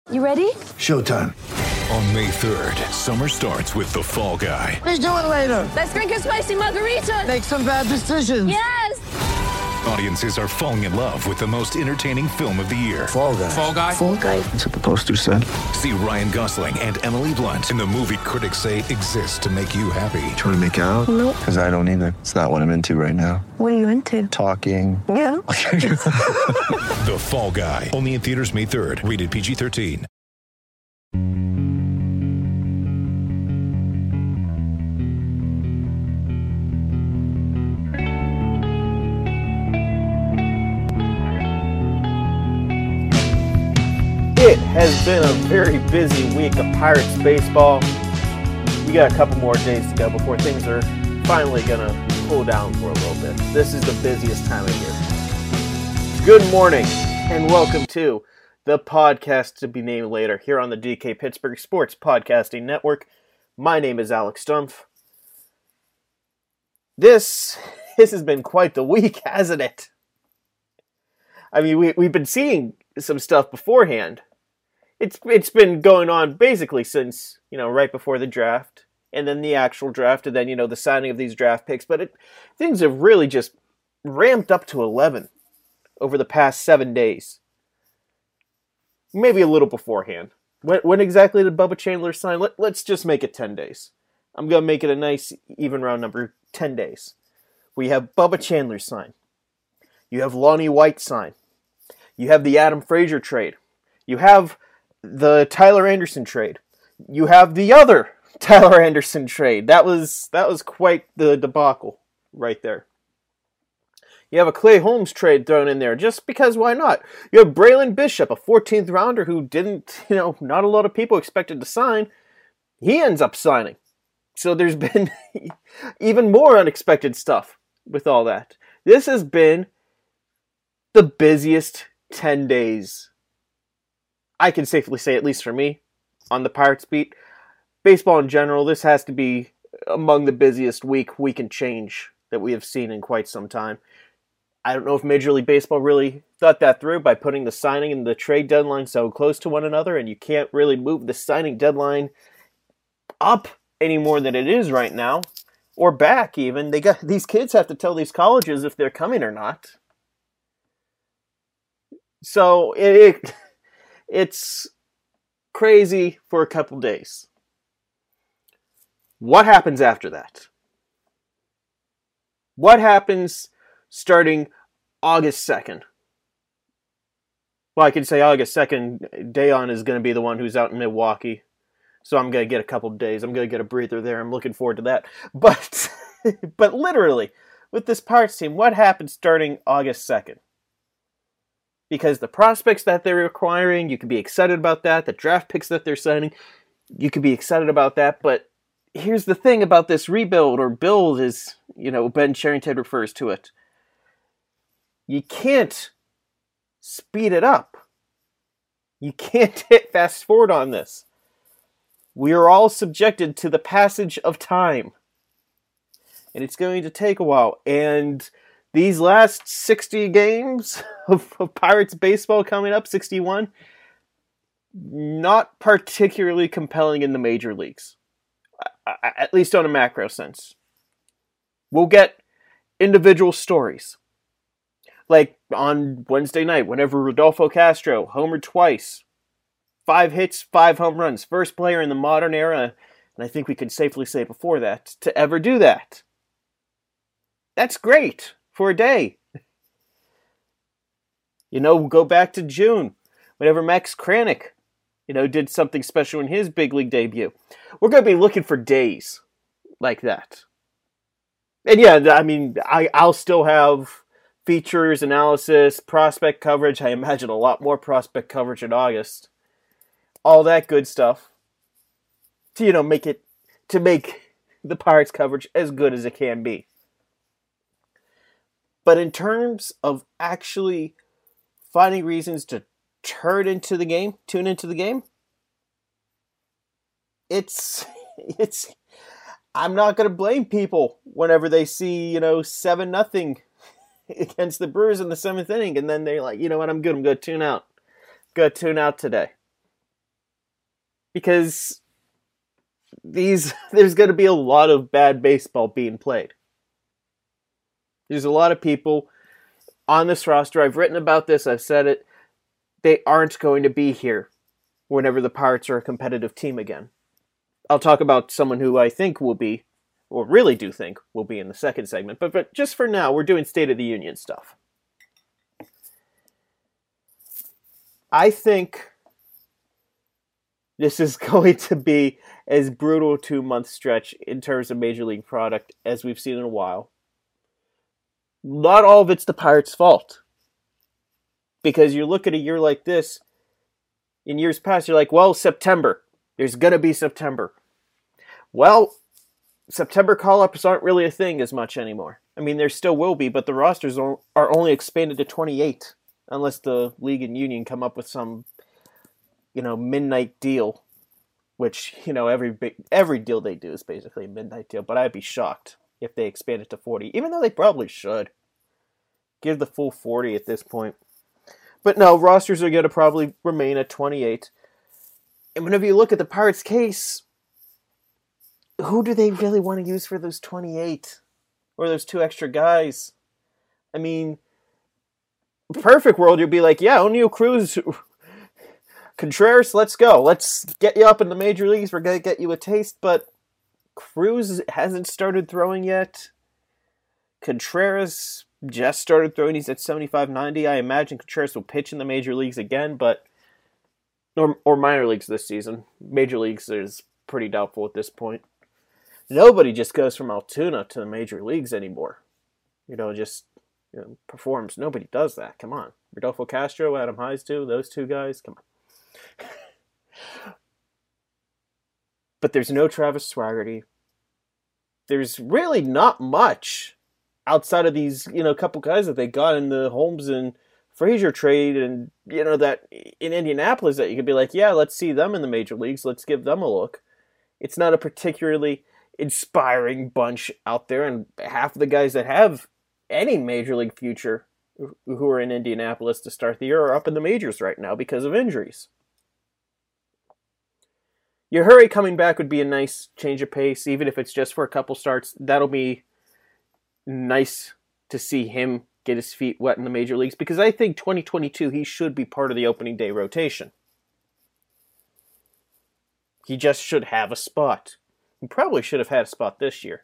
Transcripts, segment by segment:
You ready? Showtime. On May 3rd, summer starts with The Fall Guy. Let's do it later. Let's drink a spicy margarita. Make some bad decisions. Yes! Audiences are falling in love with the most entertaining film of the year. Fall Guy. Fall Guy? Fall guy. That's what the poster said. See Ryan Gosling and Emily Blunt in the movie critics say exists to make you happy. Trying to make it out? Nope. Because I don't either. It's not what I'm into right now. What are you into? Talking. Yeah. The Fall Guy. Only in theaters May 3rd. Rated PG-13. It has been a very busy week of Pirates baseball. We got a couple more days to go before things are finally going to cool down for a little bit. This is the busiest time of year. Good morning, and welcome to the podcast to be named later here on the DK Pittsburgh Sports Podcasting Network. My name is Alex Stumpf. This has been quite the week, hasn't it? I mean, we've been seeing some stuff beforehand. It's been going on basically since, right before the draft, and then the actual draft, and then, the signing of these draft picks. But things have really just ramped up to 11 over the past 7 days. Maybe a little beforehand. When exactly did Bubba Chandler sign? Let's just make it 10 days. I'm going to make it a nice, even round number, 10 days. We have Bubba Chandler sign. You have Lonnie White sign. You have the Adam Frazier trade. You have the Tyler Anderson trade. You have the other Tyler Anderson trade. That was quite the debacle right there. You have a Clay Holmes trade thrown in there just because why not? You have Braylon Bishop, a 14th rounder who didn't, not a lot of people expected to sign. He ends up signing. So there's been even more unexpected stuff with all that. This has been the busiest 10 days, I can safely say, at least for me, on the Pirates beat. Baseball in general, this has to be among the busiest week and change that we have seen in quite some time. I don't know if Major League Baseball really thought that through by putting the signing and the trade deadline so close to one another, and you can't really move the signing deadline up any more than it is right now, or back even. These kids have to tell these colleges if they're coming or not. So it's crazy for a couple days. What happens after that? What happens starting August 2nd? Well, I could say August 2nd, Dayon is going to be the one who's out in Milwaukee. So I'm going to get a couple days. I'm going to get a breather there. I'm looking forward to that. But literally, with this Pirates team, what happens starting August 2nd? Because the prospects that they're acquiring, you can be excited about that. The draft picks that they're signing, you can be excited about that. But here's the thing about this rebuild, or build, as Ben Cherington refers to it. You can't speed it up. You can't hit fast forward on this. We are all subjected to the passage of time. And it's going to take a while. And these last 60 games of Pirates baseball coming up, 61, not particularly compelling in the major leagues, at least on a macro sense. We'll get individual stories. Like on Wednesday night, whenever Rodolfo Castro homered twice, 5 hits, 5 home runs, first player in the modern era, and I think we could safely say before that, to ever do that. That's great. For a day. Go back to June, whenever Max Kranick, did something special in his big league debut. We're going to be looking for days like that. And yeah, I mean, I'll still have features, analysis, prospect coverage. I imagine a lot more prospect coverage in August. All that good stuff. To, make the Pirates coverage as good as it can be. But in terms of actually finding reasons to tune into the game, it's I'm not going to blame people whenever they see, 7-0 against the Brewers in the 7th inning, and then they're like, you know what, I'm good, I'm going to tune out. Got to tune out today. Because there's going to be a lot of bad baseball being played. There's a lot of people on this roster. I've written about this. I've said it. They aren't going to be here whenever the Pirates are a competitive team again. I'll talk about someone who I think will be, or really do think will be in the second segment. But just for now, we're doing State of the Union stuff. I think this is going to be as brutal a 2-month stretch in terms of Major League product as we've seen in a while. Not all of it's the Pirates' fault. Because you look at a year like this, in years past, you're like, well, September. There's going to be September. Well, September call-ups aren't really a thing as much anymore. I mean, there still will be, but the rosters are only expanded to 28, unless the league and union come up with some, midnight deal, which, every deal they do is basically a midnight deal, but I'd be shocked if they expand it to 40, even though they probably should. Give the full 40 at this point. But no, rosters are going to probably remain at 28. And whenever you look at the Pirates' case, who do they really want to use for those 28? Or those 2 extra guys? I mean, perfect world, you'd be like, yeah, Oneil Cruz, Contreras, let's go. Let's get you up in the major leagues. We're going to get you a taste. But Cruz hasn't started throwing yet. Contreras just started throwing. He's at 75-90. I imagine Contreras will pitch in the major leagues again, but or minor leagues this season. Major leagues is pretty doubtful at this point. Nobody just goes from Altoona to the major leagues anymore. Performs. Nobody does that. Come on. Rodolfo Castro, Adam Heistu, those 2 guys. Come on. But there's no Travis Swaggerty. There's really not much outside of these, couple guys that they got in the Holmes and Frazier trade, and that in Indianapolis that you could be like, yeah, let's see them in the major leagues. Let's give them a look. It's not a particularly inspiring bunch out there, and half of the guys that have any major league future who are in Indianapolis to start the year are up in the majors right now because of injuries. Yajure coming back would be a nice change of pace, even if it's just for a couple starts. That'll be nice to see him get his feet wet in the major leagues, because I think 2022 he should be part of the opening day rotation. He just should have a spot. He probably should have had a spot this year.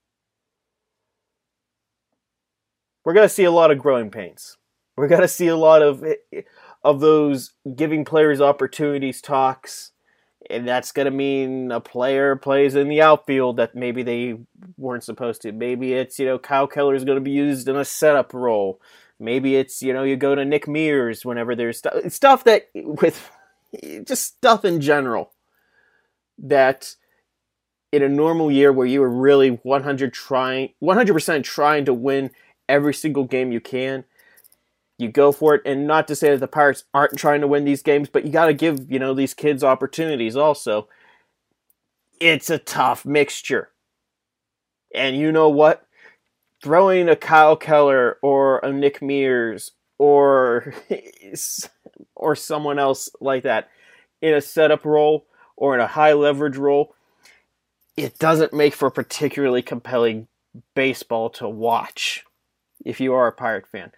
We're going to see a lot of growing pains. We're going to see a lot of those giving players opportunities talks. And that's going to mean a player plays in the outfield that maybe they weren't supposed to. Maybe it's, Kyle Keller is going to be used in a setup role. Maybe it's, you go to Nick Mears whenever there's stuff that, with just stuff in general, that in a normal year where you were really 100% trying to win every single game you can, you go for it. And not to say that the Pirates aren't trying to win these games, but you got to give, these kids opportunities also. It's a tough mixture. And you know what? Throwing a Kyle Keller or a Nick Mears or someone else like that in a setup role or in a high leverage role, it doesn't make for particularly compelling baseball to watch if you are a Pirate fan.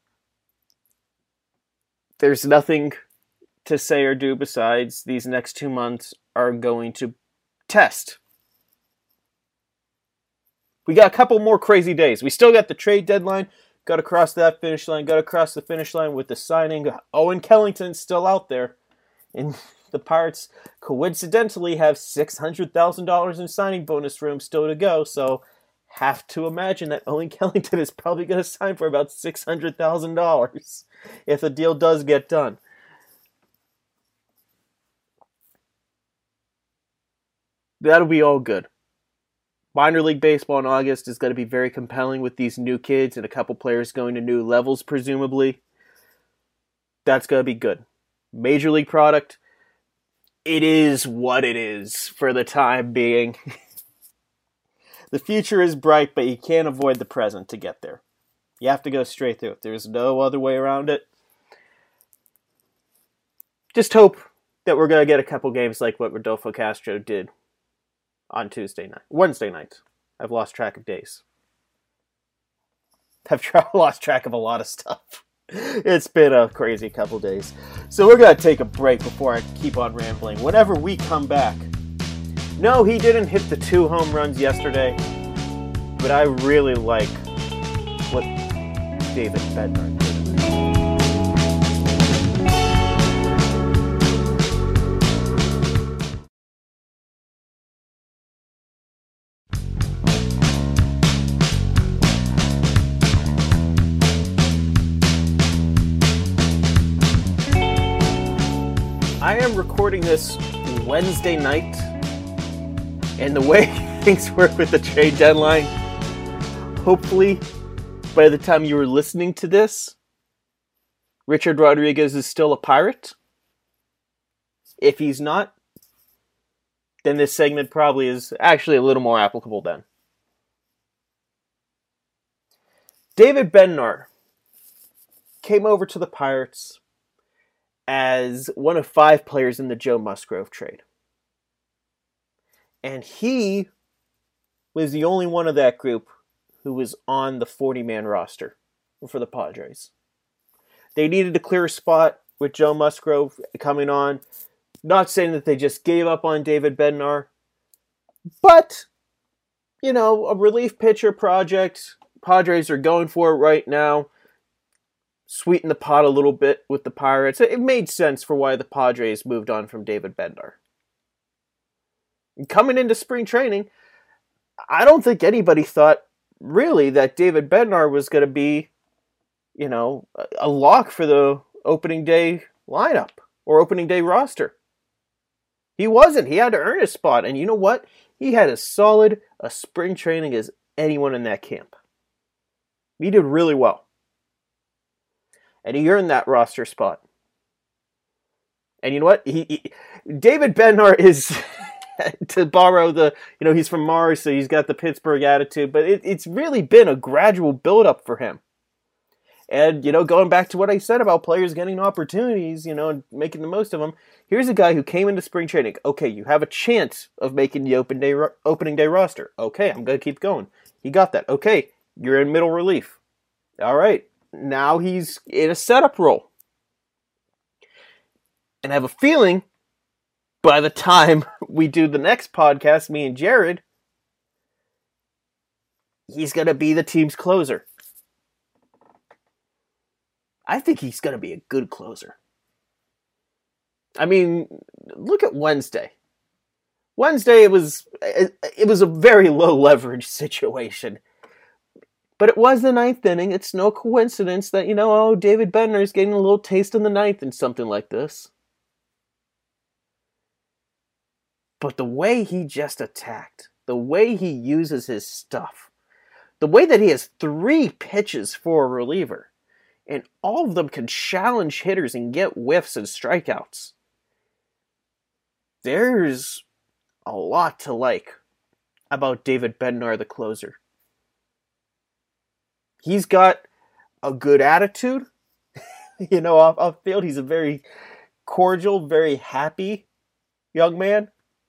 There's nothing to say or do besides these next 2 months are going to test. We got a couple more crazy days. We still got the trade deadline. Got to cross that finish line. Got to cross the finish line with the signing. Owen Kellington's still out there. And the Pirates coincidentally have $600,000 in signing bonus room still to go. So have to imagine that Owen Kellington is probably going to sign for about $600,000 if the deal does get done. That'll be all good. Minor league baseball in August is going to be very compelling with these new kids and a couple players going to new levels, presumably. That's going to be good. Major league product, it is what it is for the time being. The future is bright, but you can't avoid the present to get there. You have to go straight through it. There's no other way around it. Just hope that we're going to get a couple games like what Rodolfo Castro did on Wednesday night. I've lost track of days. I've lost track of a lot of stuff. It's been a crazy couple days. So we're going to take a break before I keep on rambling. Whenever we come back, no, he didn't hit the 2 home runs yesterday, but I really like what David Bednar did. I am recording this Wednesday night, and the way things work with the trade deadline, hopefully by the time you were listening to this, Richard Rodriguez is still a Pirate. If he's not, then this segment probably is actually a little more applicable then. David Bednar came over to the Pirates as one of 5 players in the Joe Musgrove trade. And he was the only one of that group who was on the 40-man roster for the Padres. They needed to clear a spot with Joe Musgrove coming on. Not saying that they just gave up on David Bednar, but, you know, a relief pitcher project. Padres are going for it right now. Sweeten the pot a little bit with the Pirates. It made sense for why the Padres moved on from David Bednar. Coming into spring training, I don't think anybody thought really that David Bednar was going to be, you know, a lock for the opening day lineup or opening day roster. He wasn't. He had to earn his spot. And you know what? He had as solid a spring training as anyone in that camp. He did really well. And he earned that roster spot. And you know what? David Bednar is, to borrow the, you know, he's from Mars, so he's got the Pittsburgh attitude, but it's really been a gradual build-up for him. And, you know, going back to what I said about players getting opportunities, you know, and making the most of them, here's a guy who came into spring training. Okay, you have a chance of making the opening day roster. Okay, I'm going to keep going. He got that. Okay, you're in middle relief. All right. Now he's in a setup role. And I have a feeling by the time we do the next podcast, me and Jared, he's going to be the team's closer. I think he's going to be a good closer. I mean, look at Wednesday. Wednesday, it was a very low leverage situation. But it was the 9th inning. It's no coincidence that, you know, oh, David Bednar is getting a little taste in the 9th in something like this. But the way he just attacked, the way he uses his stuff, the way that he has 3 pitches for a reliever, and all of them can challenge hitters and get whiffs and strikeouts. There's a lot to like about David Bednar, the closer. He's got a good attitude. You know, off field, he's a very cordial, very happy young man.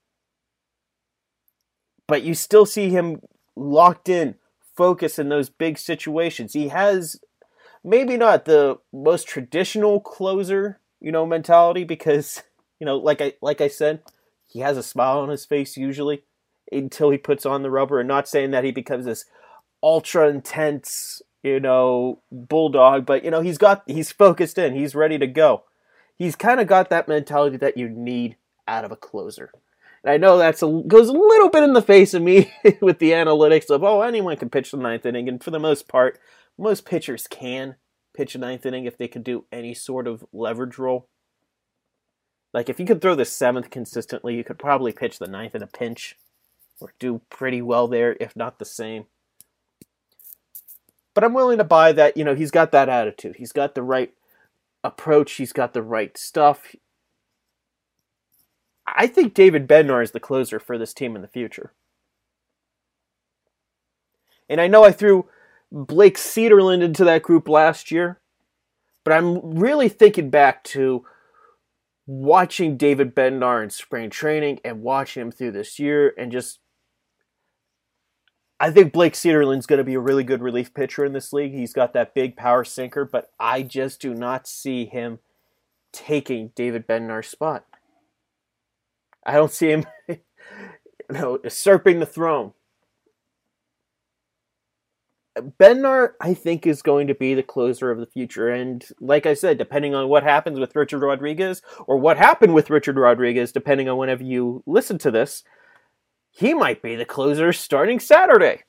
But you still see him locked in, focused in those big situations. He has maybe not the most traditional closer, you know, mentality because, you know, like I said, he has a smile on his face usually until he puts on the rubber. And not saying that he becomes this ultra intense, you know, bulldog, but, you know, he's focused in, he's ready to go. He's kind of got that mentality that you need out of a closer. And I know goes a little bit in the face of me with the analytics of, oh, anyone can pitch the 9th inning, and for the most part, most pitchers can pitch a 9th inning if they could do any sort of leverage role. Like, if you could throw the 7th consistently, you could probably pitch the 9th in a pinch, or do pretty well there, if not the same. But I'm willing to buy that, you know, he's got that attitude. He's got the right approach. He's got the right stuff. I think David Bednar is the closer for this team in the future. And I know I threw Blake Cederland into that group last year, but I'm really thinking back to watching David Bednar in spring training and watching him through this year and just, I think Blake Cederlind's going to be a really good relief pitcher in this league. He's got that big power sinker, but I just do not see him taking David Bednar's spot. I don't see him usurping the throne. Bednar, I think, is going to be the closer of the future. And like I said, depending on what happens with Richard Rodriguez, or what happened with Richard Rodriguez, depending on whenever you listen to this, he might be the closer starting Saturday.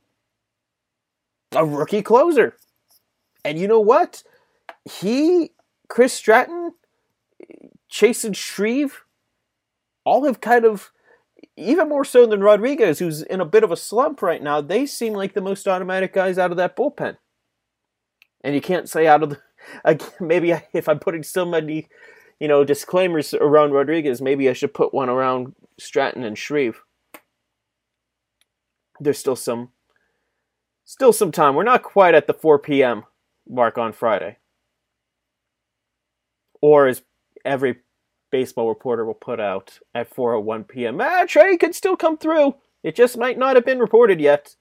A rookie closer. And you know what? Chris Stratton, Chasen Shreve, all have kind of, even more so than Rodriguez, who's in a bit of a slump right now, they seem like the most automatic guys out of that bullpen. And you can't say out of the... maybe if I'm putting so many, disclaimers around Rodriguez, maybe I should put one around Stratton and Shreve. There's still some time. We're not quite at the 4 p.m. mark on Friday. Or as every baseball reporter will put out at 4:01 p.m. Trade could still come through. It just might not have been reported yet.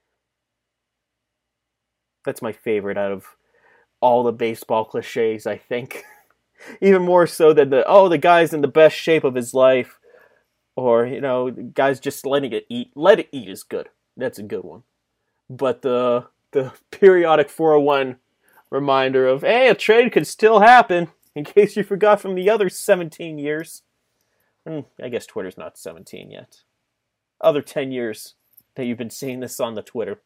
That's my favorite out of all the baseball cliches, I think. Even more so than the guy's in the best shape of his life. Or, guys just letting it eat. Let it eat is good. That's a good one. But the periodic 401 reminder of, hey, a trade could still happen. In case you forgot from the other 17 years. I guess Twitter's not 17 yet. Other 10 years that you've been seeing this on the Twitter.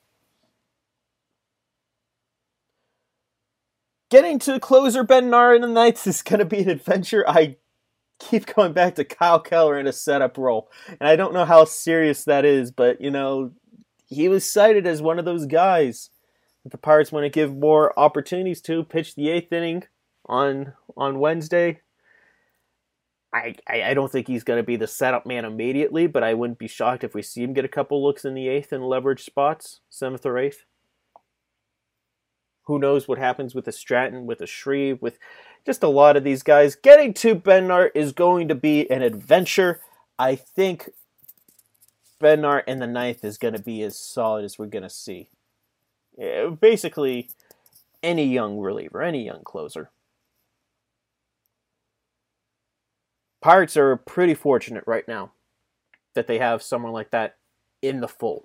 Getting to closer Bednar in the Knights is going to be an adventure. I keep going back to Kyle Keller in a setup role. And I don't know how serious that is, but, he was cited as one of those guys that the Pirates want to give more opportunities to. Pitch the 8th inning on Wednesday. I don't think he's going to be the setup man immediately, but I wouldn't be shocked if we see him get a couple looks in the 8th and leverage spots, 7th or 8th. Who knows what happens with a Stratton, with a Shreve, with just a lot of these guys. Getting to Bednar is going to be an adventure. I think Bednar in the 9th is going to be as solid as we're going to see. Basically, any young reliever, any young closer. Pirates are pretty fortunate right now that they have someone like that in the fold.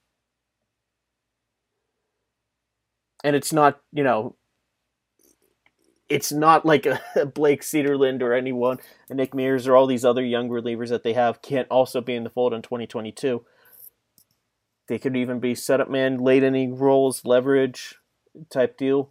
And it's not, it's not like a Blake Cederlind or anyone, and Nick Mears or all these other young relievers that they have can't also be in the fold in 2022. They could even be setup man, late inning roles, leverage type deal.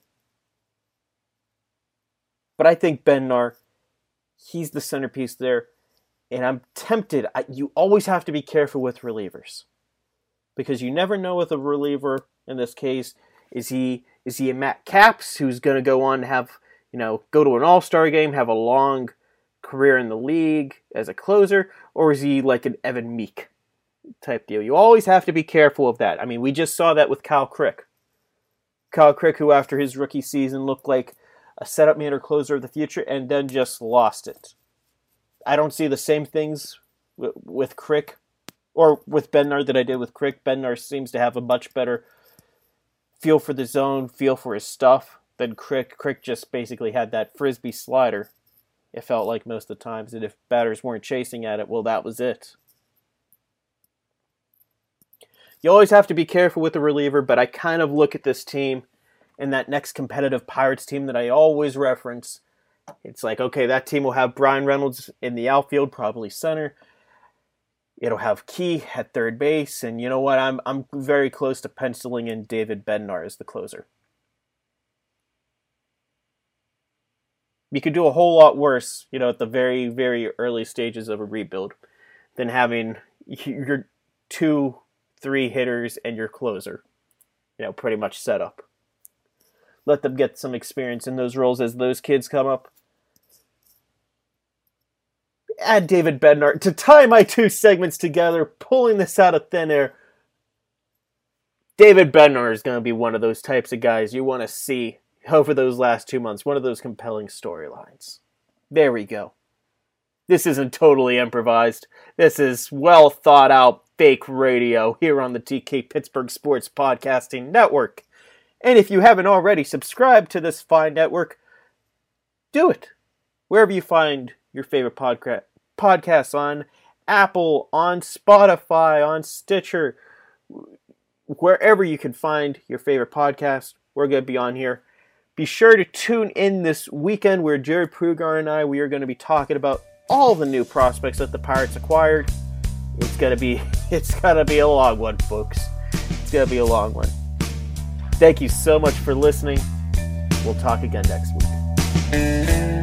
But I think Bednar, he's the centerpiece there. And I'm tempted. You always have to be careful with relievers. Because you never know with a reliever, in this case, is he a Matt Capps who's going to go on to have, go to an all-star game, have a long career in the league as a closer, or is he like an Evan Meek type deal? You always have to be careful of that. I mean, we just saw that with Kyle Crick. Kyle Crick, who after his rookie season looked like a setup man or closer of the future, and then just lost it. I don't see the same things with Crick or with Bednar that I did with Crick. Bednar seems to have a much better feel for the zone, feel for his stuff than Crick. Crick just basically had that frisbee slider, it felt like most of the times, and if batters weren't chasing at it, well, that was it. You always have to be careful with the reliever, but I kind of look at this team and that next competitive Pirates team that I always reference. It's like, okay, that team will have Brian Reynolds in the outfield, probably center. It'll have Key at third base, and you know what? I'm very close to penciling in David Bednar as the closer. You could do a whole lot worse, at the very, very early stages of a rebuild than having your 2-3 hitters and your closer, pretty much set up. Let them get some experience in those roles as those kids come up. Add David Bednar to tie my two segments together, pulling this out of thin air. David Bednar is going to be one of those types of guys you want to see over those last 2 months. One of those compelling storylines. There we go. This isn't totally improvised. This is well thought out fake radio here on the TK Pittsburgh Sports Podcasting Network. And if you haven't already subscribed to this fine network, do it. Wherever you find your favorite podcasts, on Apple, on Spotify, on Stitcher, wherever you can find your favorite podcast, we're going to be on here. Be sure to tune in this weekend where Jared Prugar and we are going to be talking about all the new prospects that the Pirates acquired. It's gonna be a long one, folks. It's gonna be a long one. Thank you so much for listening. We'll talk again next week.